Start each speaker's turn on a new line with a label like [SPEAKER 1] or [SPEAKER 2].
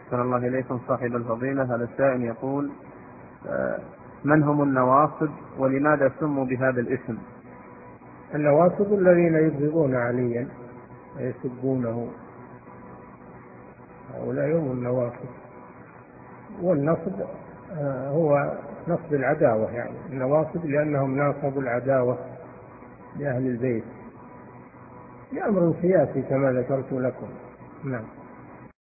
[SPEAKER 1] أحسن الله إليكم صاحب الفضيلة. هذا السائل يقول من هم النواصب ولماذا سموا بهذا الاسم؟
[SPEAKER 2] النواصب الذين يبغضون عليا ويسبونه، هؤلاء هم النواصب. والنصب هو نصب العداوة، يعني النواصب لأنهم ناصبوا العداوة لأهل البيت لأمر سياسي كما ذكرت لكم. نعم.